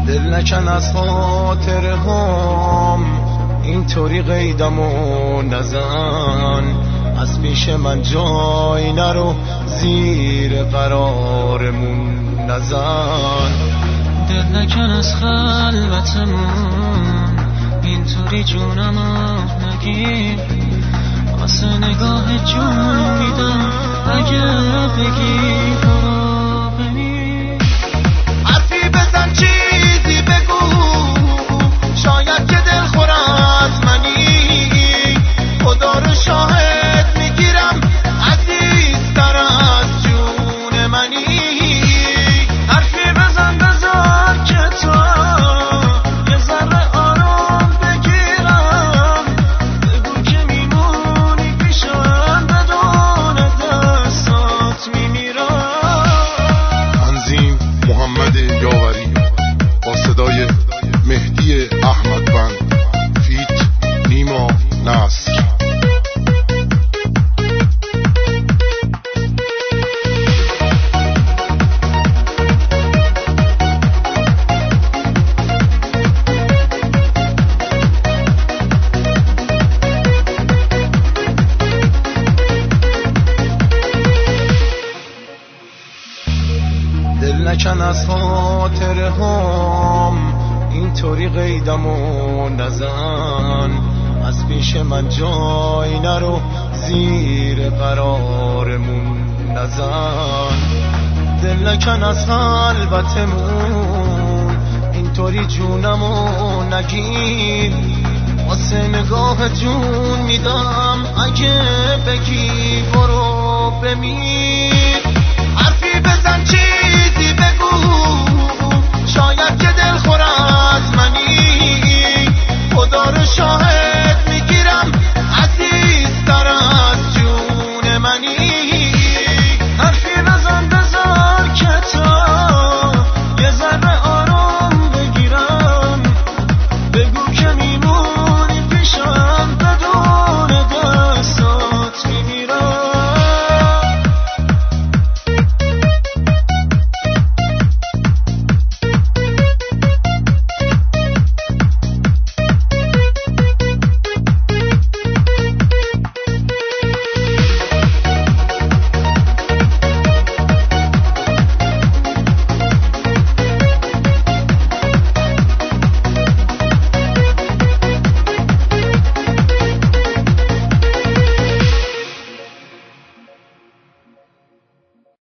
دل نکن از خاطر هم اینطوری قیدم و نزن، از پیش من جای نرو زیر قرارمون نزن. دل نکن از خلوتمون اینطوری جونمو نگیر، واسه نگاه جون میدم اگه بگی برو بمیر. حرفی بزن چیزی بگو، شاید که دل خور از منی، خدا رو شاهد میگیرم عزیزتر از جون منی. حرفی بزن بزن که تو یه ذره آرام بگیرم، بگو که میمونی پیشم بدون دستات میمیرم. تنظیم محمد یاوری با صدای مهدی احمدبند، فیت نیما نصر. دل نکن از خاطر هم اینطوری قیدم و نزن، از پیش من جای نرو زیر قرارمون نزن. دل نکن از خلوتمون اینطوری جونمو نگیر، واسه نگاه جون میدم اگه بگی برو بمیر.